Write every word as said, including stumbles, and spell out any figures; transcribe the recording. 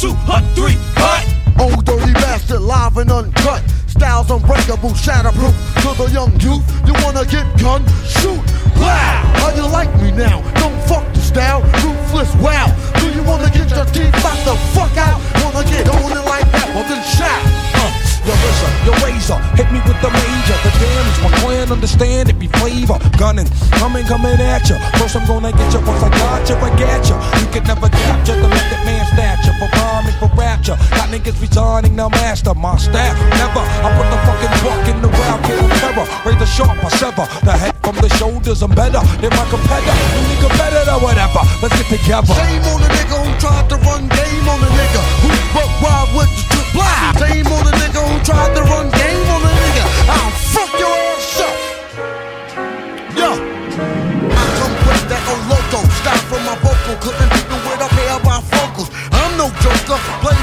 two, hut, three, hut. Old dirty bastard, live and uncut. Styles unbreakable, shatterproof. To the young youth, you wanna get gun? Shoot, wow. How you like me now? Don't fuck the style, ruthless, wow. Do you wanna get your teeth knocked the fuck out? Wanna get on it like that? Well then shout. Your razor, your razor, hit me with the major. The damage, my clan understand it be flavor. Gunning, coming, coming at ya. First I'm gonna get ya, once I got ya, I got ya. You can never capture the method man stature. For rhyming, for rapture. Got niggas resigning, now master my staff. Never, I put the fucking buck in the wild kill terror. Razor sharp, I sever. The head from the shoulders, I'm better than my competitor. You nigga better than whatever, let's get together. Shame on the nigga who tried to run game on the nigga who buck wild with the trip. Blah. Shame on the nigga who tried to run game on the nigga. I'll fuck your ass up. Yeah. I come with that loco style from my vocal. Couldn't do it up here by vocals. I'm no joker. Play